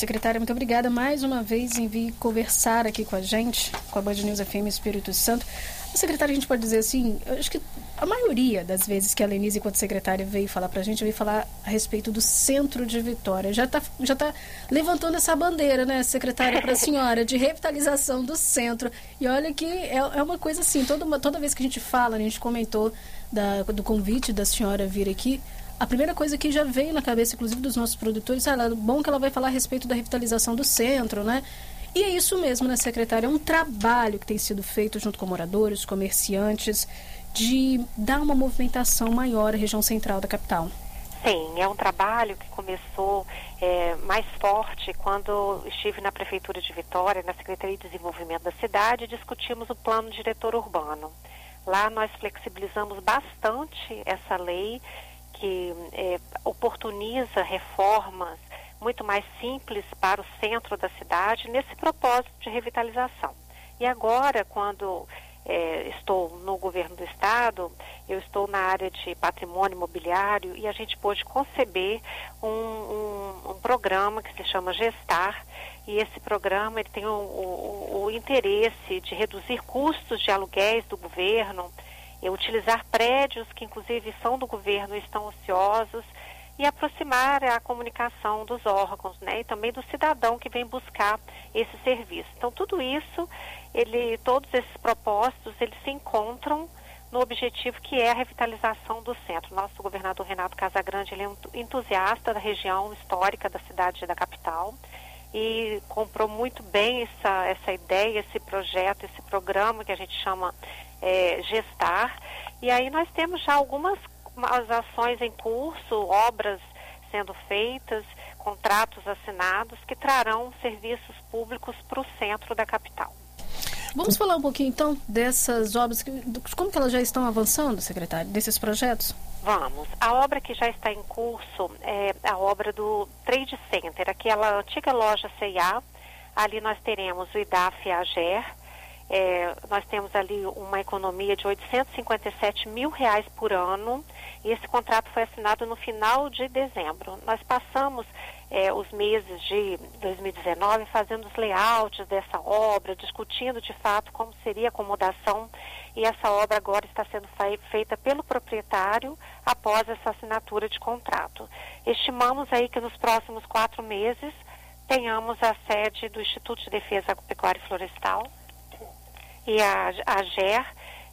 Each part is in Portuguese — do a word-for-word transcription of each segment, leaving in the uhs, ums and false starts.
Secretária, muito obrigada mais uma vez em vir conversar aqui com a gente, com a Band News F M Espírito Santo. Secretária, a gente pode dizer assim, eu acho que a maioria das vezes que a Lenise, enquanto secretária, veio falar pra gente, veio falar a respeito do centro de Vitória. Já tá, já tá levantando essa bandeira, né, secretária, para a senhora, de revitalização do centro. E olha que é, é uma coisa assim, toda, uma, toda vez que a gente fala, a gente comentou da, do convite da senhora vir aqui, a primeira coisa que já veio na cabeça, inclusive dos nossos produtores, ah, é bom que ela vai falar a respeito da revitalização do centro, né? E é isso mesmo, né, secretária? É um trabalho que tem sido feito junto com moradores, comerciantes, de dar uma movimentação maior à região central da capital. Sim, é um trabalho que começou é, mais forte quando estive na Prefeitura de Vitória, na Secretaria de Desenvolvimento da cidade, e discutimos o plano diretor urbano. Lá nós flexibilizamos bastante essa lei que é, oportuniza reformas muito mais simples para o centro da cidade nesse propósito de revitalização. E agora, quando é, estou no governo do estado, eu estou na área de patrimônio imobiliário e a gente pôde conceber um, um, um programa que se chama Gestar, e esse programa ele tem o, o, o interesse de reduzir custos de aluguéis do governo, e utilizar prédios que inclusive são do governo e estão ociosos, e aproximar a comunicação dos órgãos, né, e também do cidadão que vem buscar esse serviço. Então, tudo isso, ele, todos esses propósitos, eles se encontram no objetivo que é a revitalização do centro. Nosso governador Renato Casagrande, ele é um entusiasta da região histórica da cidade da capital e comprou muito bem essa, essa ideia, esse projeto, esse programa que a gente chama é, Gestar. E aí nós temos já algumas as ações em curso, obras sendo feitas, contratos assinados que trarão serviços públicos para o centro da capital. Vamos falar um pouquinho então dessas obras, como que elas já estão avançando, secretário, desses projetos? Vamos. A obra que já está em curso é a obra do Trade Center, aquela antiga loja C e A. Ali nós teremos o I D A F e a AGER. É, nós temos ali uma economia de oitocentos e cinquenta e sete mil reais por ano, e esse contrato foi assinado no final de dezembro. Nós passamos é, os meses de dois mil e dezenove fazendo os layouts dessa obra, discutindo de fato como seria a acomodação, e essa obra agora está sendo feita pelo proprietário após essa assinatura de contrato. Estimamos aí que nos próximos quatro meses tenhamos a sede do Instituto de Defesa Agropecuária e Florestal, e a, a AGER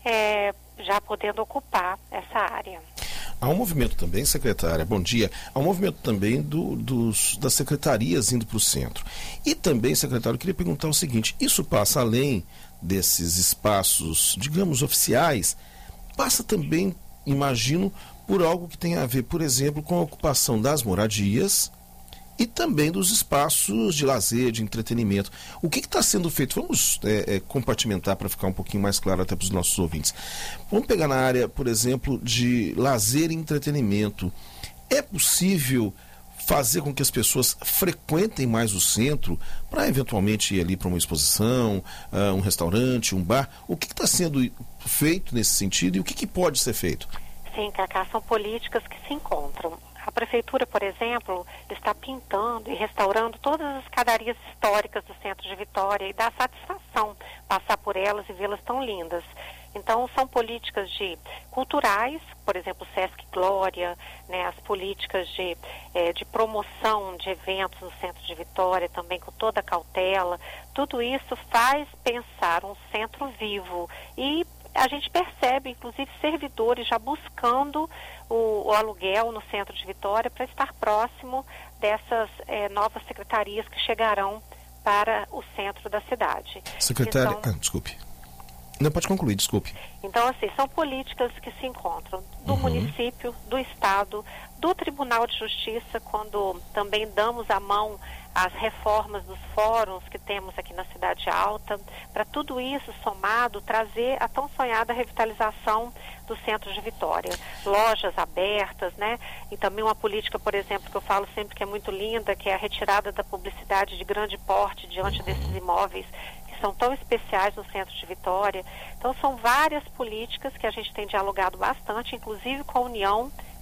é, já podendo ocupar essa área. Há um movimento também, secretária, bom dia, há um movimento também do, dos, das secretarias indo para o centro. E também, secretário, eu queria perguntar o seguinte, isso passa além desses espaços, digamos, oficiais, passa também, imagino, por algo que tem a ver, por exemplo, com a ocupação das moradias e também dos espaços de lazer, de entretenimento. O que está sendo feito? Vamos é, é, compartimentar para ficar um pouquinho mais claro até para os nossos ouvintes. Vamos pegar na área, por exemplo, de lazer e entretenimento. É possível fazer com que as pessoas frequentem mais o centro para eventualmente ir ali para uma exposição, uh, um restaurante, um bar? O que está sendo feito nesse sentido e o que, que pode ser feito? Sim, Cacá, são políticas que se encontram. A prefeitura, por exemplo, está pintando e restaurando todas as escadarias históricas do centro de Vitória e dá satisfação passar por elas e vê-las tão lindas. Então, são políticas de culturais, por exemplo, Sesc Glória, né, as políticas de, eh, de promoção de eventos no centro de Vitória, também com toda a cautela. Tudo isso faz pensar um centro vivo e a gente percebe, inclusive, servidores já buscando o, o aluguel no centro de Vitória para estar próximo dessas eh, novas secretarias que chegarão para o centro da cidade. Secretária, então, ah, desculpe. Não, pode concluir, desculpe. Então, assim, são políticas que se encontram do uhum. município, do Estado, do Tribunal de Justiça, quando também damos a mão às reformas dos fóruns que temos aqui na Cidade Alta, para tudo isso somado, trazer a tão sonhada revitalização do centro de Vitória. Lojas abertas, né? E também uma política, por exemplo, que eu falo sempre que é muito linda, que é a retirada da publicidade de grande porte diante desses imóveis que são tão especiais no centro de Vitória. Então, são várias políticas que a gente tem dialogado bastante, inclusive com a União,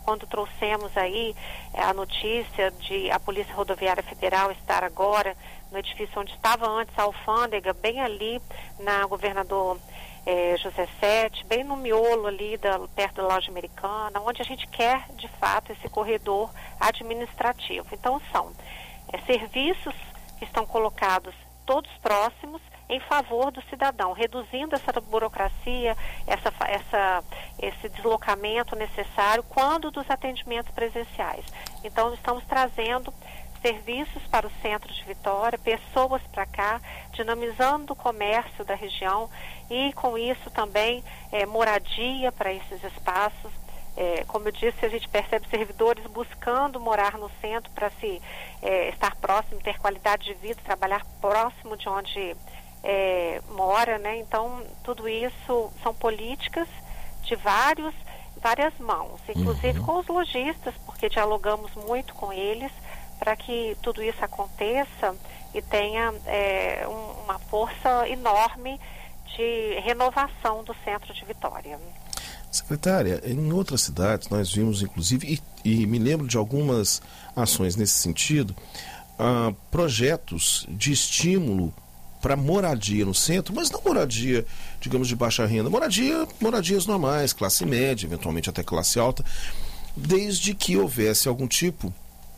quando trouxemos aí a notícia de a Polícia Rodoviária Federal estar agora no edifício onde estava antes a alfândega, bem ali na Governador eh, José Sete, bem no miolo ali, da, perto da loja americana, onde a gente quer, de fato, esse corredor administrativo. Então, são é, serviços que estão colocados todos próximos em favor do cidadão, reduzindo essa burocracia, essa, essa, esse deslocamento necessário quando dos atendimentos presenciais. Então, estamos trazendo serviços para o centro de Vitória, pessoas para cá, dinamizando o comércio da região e, com isso, também é, moradia para esses espaços. É, como eu disse, a gente percebe servidores buscando morar no centro para se é, estar próximo, ter qualidade de vida, trabalhar próximo de onde é, mora, né? Então, tudo isso são políticas de vários, várias mãos, inclusive uhum. com os lojistas, porque dialogamos muito com eles para que tudo isso aconteça e tenha é, um, uma força enorme de renovação do centro de Vitória. Secretária, em outras cidades nós vimos inclusive, e, e me lembro de algumas ações nesse sentido, ah, projetos de estímulo para moradia no centro, mas não moradia, digamos, de baixa renda, moradia, moradias normais, classe média, eventualmente até classe alta, desde que houvesse algum tipo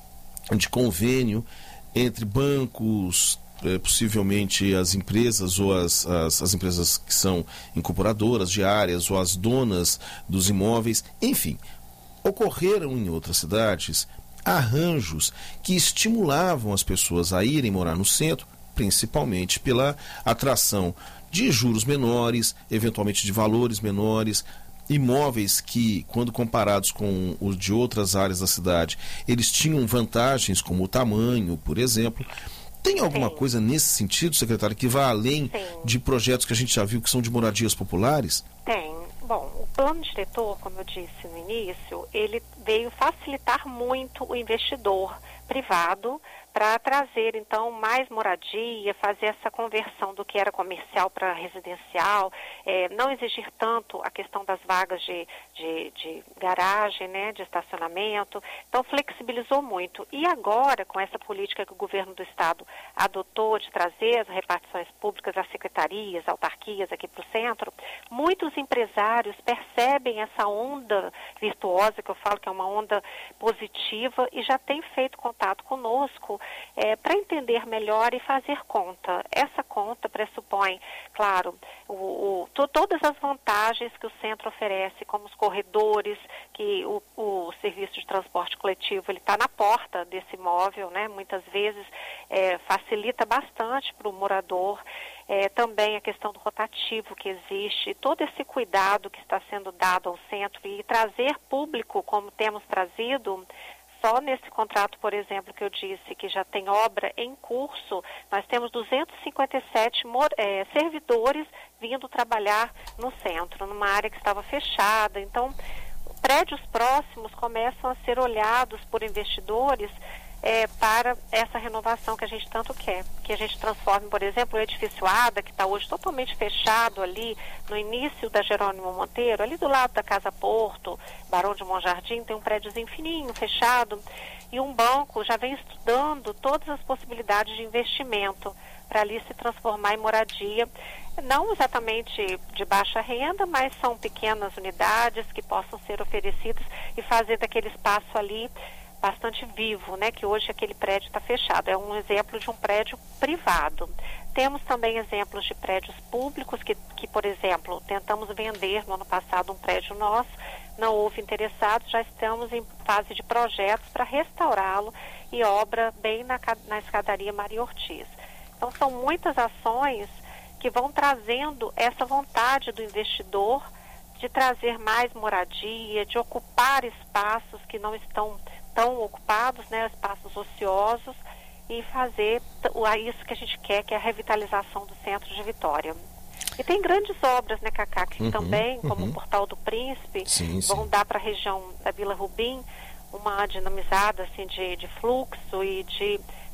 de convênio entre bancos, eh, possivelmente as empresas ou as, as, as empresas que são incorporadoras de áreas ou as donas dos imóveis, enfim, ocorreram em outras cidades arranjos que estimulavam as pessoas a irem morar no centro, principalmente pela atração de juros menores, eventualmente de valores menores, imóveis que, quando comparados com os de outras áreas da cidade, eles tinham vantagens como o tamanho, por exemplo. Tem alguma Sim. coisa nesse sentido, secretário, que vá além Sim. de projetos que a gente já viu que são de moradias populares? Tem. Bom, o plano diretor, como eu disse no início, ele veio facilitar muito o investidor privado para trazer, então, mais moradia, fazer essa conversão do que era comercial para residencial, é, não exigir tanto a questão das vagas de, de, de garagem, né, de estacionamento. Então, flexibilizou muito. E agora, com essa política que o governo do estado adotou de trazer as repartições públicas às secretarias, autarquias aqui para o centro, muitos empresários percebem essa onda virtuosa, que eu falo que é uma onda positiva, e já têm feito contato conosco É, para entender melhor e fazer conta. Essa conta pressupõe, claro, o, o, to, todas as vantagens que o centro oferece, como os corredores, que o, o serviço de transporte coletivo ele está na porta desse imóvel, né? Muitas vezes é, facilita bastante para o morador. É, também a questão do rotativo que existe, todo esse cuidado que está sendo dado ao centro e trazer público como temos trazido. Só nesse contrato, por exemplo, que eu disse que já tem obra em curso, nós temos duzentos e cinquenta e sete é, servidores vindo trabalhar no centro, numa área que estava fechada. Então, prédios próximos começam a ser olhados por investidores é, para essa renovação que a gente tanto quer. Que a gente transforme, por exemplo, o edifício Ada, que está hoje totalmente fechado ali no início da Jerônimo Monteiro, ali do lado da Casa Porto, Barão de Monjardim, tem um prédiozinho fininho, fechado, e um banco já vem estudando todas as possibilidades de investimento para ali se transformar em moradia, não exatamente de baixa renda, mas são pequenas unidades que possam ser oferecidas e fazer daquele espaço ali bastante vivo, né, que hoje aquele prédio está fechado. É um exemplo de um prédio privado. Temos também exemplos de prédios públicos que, que, por exemplo, tentamos vender no ano passado um prédio nosso, não houve interessados, já estamos em fase de projetos para restaurá-lo e obra bem na, na escadaria Maria Ortiz. Então, são muitas ações que vão trazendo essa vontade do investidor de trazer mais moradia, de ocupar espaços que não estão tão ocupados, né, espaços ociosos, e fazer isso que a gente quer, que é a revitalização do centro de Vitória. E tem grandes obras, né, Cacá, que uhum, também, como uhum. o Portal do Príncipe, sim, vão sim. dar para a região da Vila Rubim uma dinamizada assim, de, de fluxo e de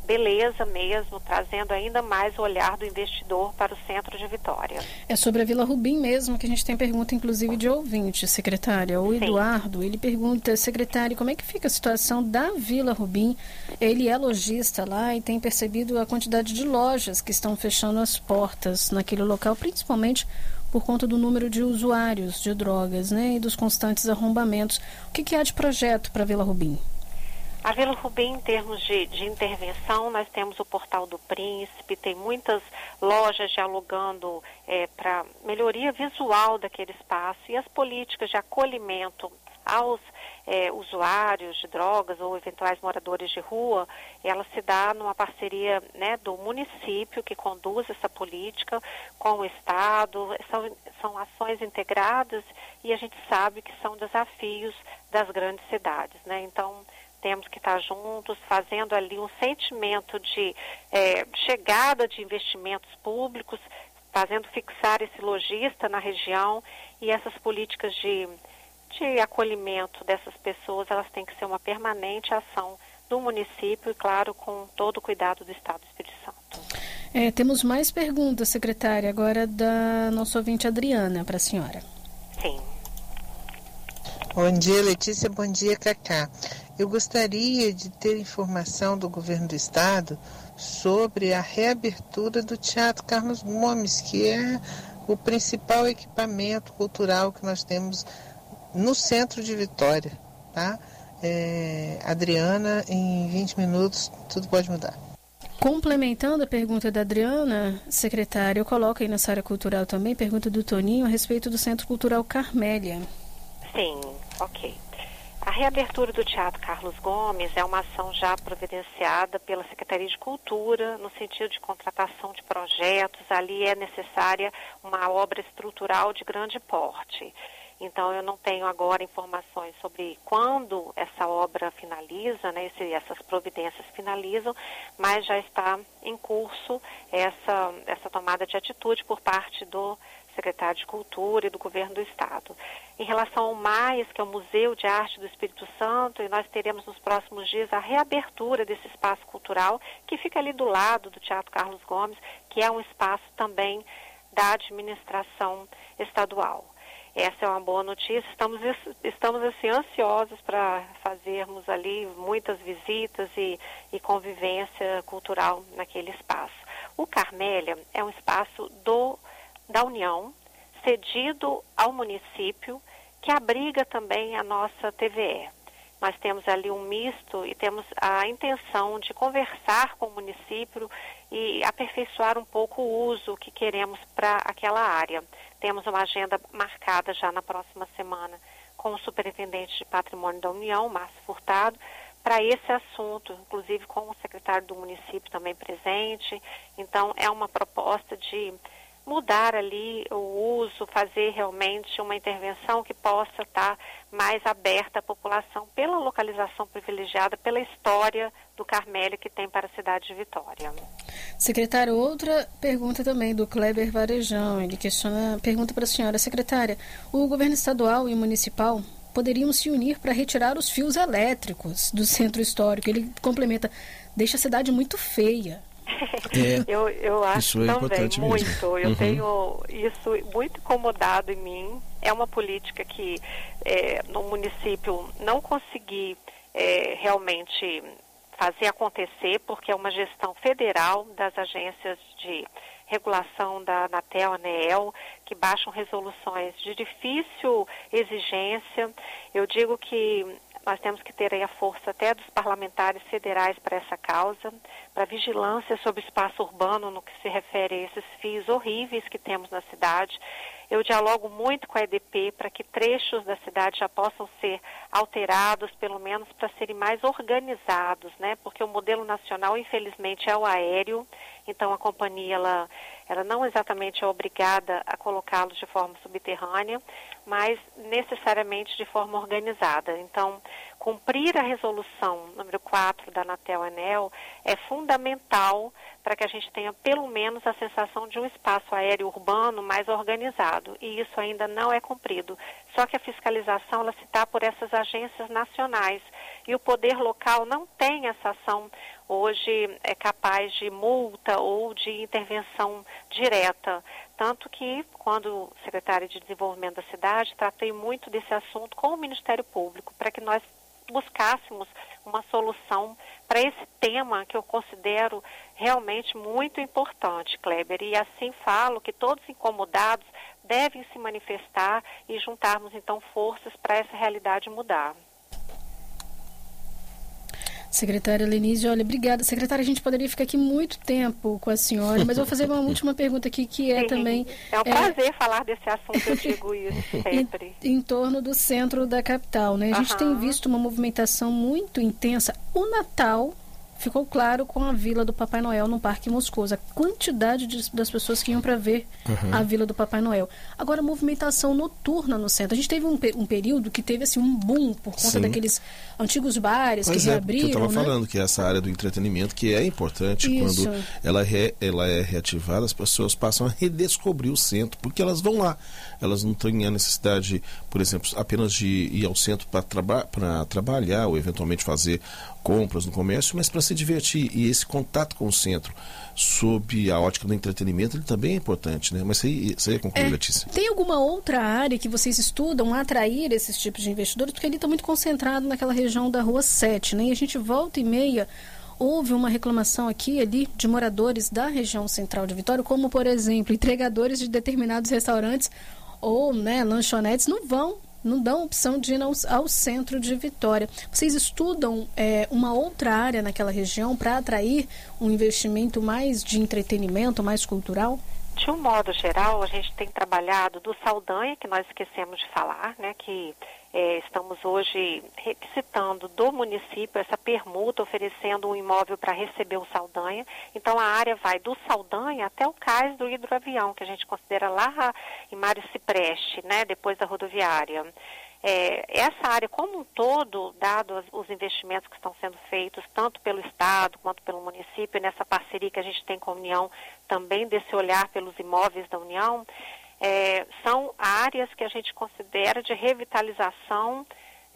beleza mesmo, trazendo ainda mais o olhar do investidor para o centro de Vitória. É sobre a Vila Rubim mesmo que a gente tem pergunta, inclusive, de ouvinte, secretária. O Sim. Eduardo, ele pergunta, secretária, como é que fica a situação da Vila Rubim? Ele é lojista lá e tem percebido a quantidade de lojas que estão fechando as portas naquele local, principalmente por conta do número de usuários de drogas, né, e dos constantes arrombamentos. O que, que há de projeto para a Vila Rubim? A Vila Rubim, em termos de, de intervenção, nós temos o Portal do Príncipe, tem muitas lojas dialogando é, para melhoria visual daquele espaço, e as políticas de acolhimento aos é, usuários de drogas ou eventuais moradores de rua, ela se dá numa parceria, né, do município que conduz essa política com o Estado. São, são ações integradas e a gente sabe que são desafios das grandes cidades, né? Então, temos que estar juntos, fazendo ali um sentimento de é, chegada de investimentos públicos, fazendo fixar esse lojista na região, e essas políticas de, de acolhimento dessas pessoas, elas têm que ser uma permanente ação do município e, claro, com todo o cuidado do Estado do Espírito Santo. É, temos mais perguntas, secretária, agora da nossa ouvinte Adriana, para a senhora. Sim. Bom dia, Letícia. Bom dia, Cacá. Eu gostaria de ter informação do governo do estado sobre a reabertura do Teatro Carlos Gomes, que é o principal equipamento cultural que nós temos no centro de Vitória, tá? É, Adriana, em vinte minutos, tudo pode mudar. Complementando a pergunta da Adriana, secretária, eu coloco aí nessa área cultural também, pergunta do Toninho a respeito do Centro Cultural Carmélia. Sim, ok. A reabertura do Teatro Carlos Gomes é uma ação já providenciada pela Secretaria de Cultura, no sentido de contratação de projetos. Ali é necessária uma obra estrutural de grande porte. Então, eu não tenho agora informações sobre quando essa obra finaliza, né, se essas providências finalizam, mas já está em curso essa, essa tomada de atitude por parte do secretário de Cultura e do Governo do Estado. Em relação ao MAIS, que é o Museu de Arte do Espírito Santo, e nós teremos nos próximos dias a reabertura desse espaço cultural, que fica ali do lado do Teatro Carlos Gomes, que é um espaço também da administração estadual. Essa é uma boa notícia. Estamos, estamos assim, ansiosos para fazermos ali muitas visitas e, e convivência cultural naquele espaço. O Carmélia é um espaço do da União, cedido ao município, que abriga também a nossa T V E. Nós temos ali um misto e temos a intenção de conversar com o município e aperfeiçoar um pouco o uso que queremos para aquela área. Temos uma agenda marcada já na próxima semana com o Superintendente de Patrimônio da União, Márcio Furtado, para esse assunto, inclusive com o secretário do município também presente. Então, é uma proposta de mudar ali o uso, fazer realmente uma intervenção que possa estar mais aberta à população pela localização privilegiada, pela história do Carmélia que tem para a cidade de Vitória. Secretário, outra pergunta também do Kleber Varejão. Ele questiona, pergunta para a senhora, secretária, o governo estadual e municipal poderiam se unir para retirar os fios elétricos do centro histórico. Ele complementa, deixa a cidade muito feia. É, eu, eu acho isso é também muito. Mesmo. Eu uhum. tenho isso muito incomodado em mim. É uma política que é, no município não consegui é, realmente fazer acontecer, porque é uma gestão federal das agências de regulação da Anatel, ANEEL, que baixam resoluções de difícil exigência. Eu digo que nós temos que ter aí a força até dos parlamentares federais para essa causa, para vigilância sobre o espaço urbano no que se refere a esses fios horríveis que temos na cidade. Eu dialogo muito com a E D P para que trechos da cidade já possam ser alterados, pelo menos para serem mais organizados, né? Porque o modelo nacional, infelizmente, é o aéreo, então a companhia ela, ela não exatamente é obrigada a colocá-los de forma subterrânea, mas necessariamente de forma organizada. Então, cumprir a resolução número quatro da Anatel ANEEL é fundamental para que a gente tenha pelo menos a sensação de um espaço aéreo urbano mais organizado, e isso ainda não é cumprido. Só que a fiscalização ela se dá por essas agências nacionais e o poder local não tem essa ação hoje é capaz de multa ou de intervenção direta. Tanto que, quando secretária de Desenvolvimento da cidade, tratei muito desse assunto com o Ministério Público, para que nós buscássemos uma solução para esse tema que eu considero realmente muito importante, Kleber. E assim falo que todos incomodados devem se manifestar e juntarmos então forças para essa realidade mudar. Secretária Lenise, olha, obrigada. Secretária, a gente poderia ficar aqui muito tempo com a senhora, mas eu vou fazer uma última pergunta aqui, que é Sim, também... É um é, prazer falar desse assunto, eu digo isso sempre. Em, em torno do centro da capital, né? A gente uhum. tem visto uma movimentação muito intensa. O Natal ficou claro com a Vila do Papai Noel no Parque Moscoso. A quantidade de, das pessoas que iam para ver uhum. a Vila do Papai Noel. Agora, a movimentação noturna no centro. A gente teve um, um período que teve assim, um boom por conta Sim. daqueles antigos bares Mas que é, reabriram. Eu estava né? falando que essa área do entretenimento, que é importante, Isso. quando ela, re, ela é reativada, as pessoas passam a redescobrir o centro, porque elas vão lá. Elas não têm a necessidade, por exemplo, apenas de ir ao centro para traba trabalhar ou eventualmente fazer compras no comércio, mas para se divertir. E esse contato com o centro, sob a ótica do entretenimento, ele também é importante, né? Mas você, você ia concluir, é, Letícia. Tem alguma outra área que vocês estudam a atrair esses tipos de investidores? Porque ele está muito concentrado naquela região da Rua sete, né? E a gente volta e meia, houve uma reclamação aqui ali de moradores da região central de Vitória, como, por exemplo, entregadores de determinados restaurantes ou, né, lanchonetes não vão não dão opção de ir ao, ao centro de Vitória. Vocês estudam é, uma outra área naquela região para atrair um investimento mais de entretenimento, mais cultural? De um modo geral, a gente tem trabalhado do Saldanha, que nós esquecemos de falar, né, que é, estamos hoje requisitando do município essa permuta, oferecendo um imóvel para receber o Saldanha. Então, a área vai do Saldanha até o cais do hidroavião, que a gente considera lá em Mário Cipreste, né, depois da rodoviária. É, essa área como um todo, dado as, os investimentos que estão sendo feitos, tanto pelo Estado quanto pelo município, nessa parceria que a gente tem com a União, também desse olhar pelos imóveis da União, é, são áreas que a gente considera de revitalização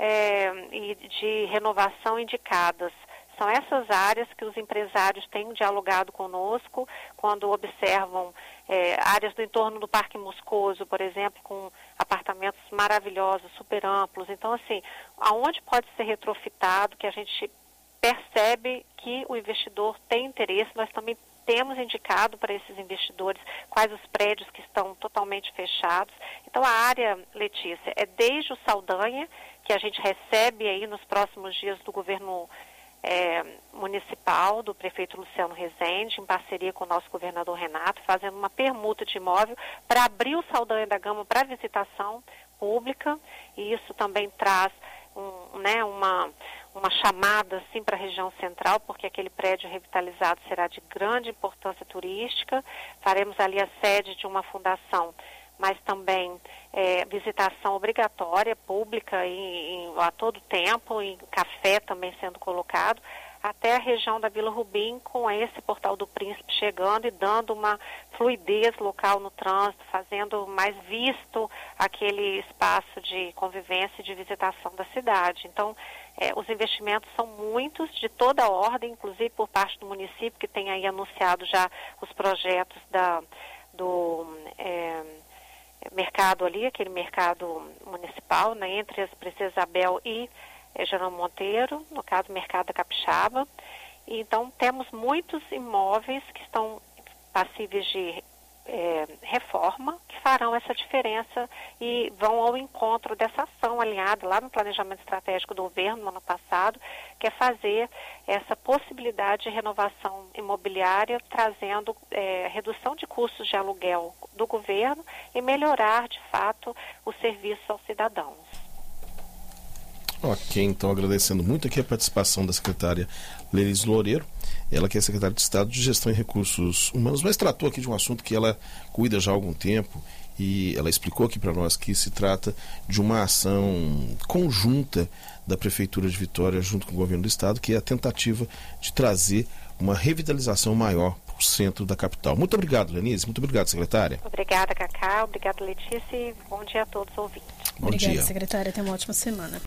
é, e de renovação indicadas. São essas áreas que os empresários têm dialogado conosco quando observam é, áreas do entorno do Parque Moscoso, por exemplo, com apartamentos maravilhosos, super amplos. Então, assim, aonde pode ser retrofitado, que a gente percebe que o investidor tem interesse, nós também temos indicado para esses investidores quais os prédios que estão totalmente fechados. Então, a área, Letícia, é desde o Saldanha, que a gente recebe aí nos próximos dias do governo É, municipal, do prefeito Luciano Rezende, em parceria com o nosso governador Renato, fazendo uma permuta de imóvel para abrir o Saldanha da Gama para visitação pública, e isso também traz um, né, uma, uma chamada assim, para a região central, porque aquele prédio revitalizado será de grande importância turística. Faremos ali a sede de uma fundação, mas também é, visitação obrigatória, pública, em, em, a todo tempo, e café também sendo colocado, até a região da Vila Rubim, com esse Portal do Príncipe chegando e dando uma fluidez local no trânsito, fazendo mais visto aquele espaço de convivência e de visitação da cidade. Então, é, os investimentos são muitos, de toda a ordem, inclusive por parte do município, que tem aí anunciado já os projetos da, do... É, mercado ali, aquele mercado municipal, né, entre as Princesa Isabel e eh, Jerônimo Monteiro, no caso, mercado da Capixaba. E, então, temos muitos imóveis que estão passíveis de eh, reforma, que farão essa diferença e vão ao encontro dessa ação alinhada lá no planejamento estratégico do governo no ano passado, que é fazer essa possibilidade de renovação imobiliária, trazendo eh, redução de custos de aluguel do governo e melhorar, de fato, o serviço aos cidadãos. Ok, então agradecendo muito aqui a participação da secretária Lenise Loureiro, ela que é secretária de Estado de Gestão e Recursos Humanos, mas tratou aqui de um assunto que ela cuida já há algum tempo, e ela explicou aqui para nós que se trata de uma ação conjunta da Prefeitura de Vitória junto com o Governo do Estado, que é a tentativa de trazer uma revitalização maior para o centro da capital. Muito obrigado, Lenise. Muito obrigado, secretária. Obrigada, Cacá. Obrigada, Letícia. E bom dia a todos os ouvintes. Bom Obrigada, dia. secretária. Tenha uma ótima semana.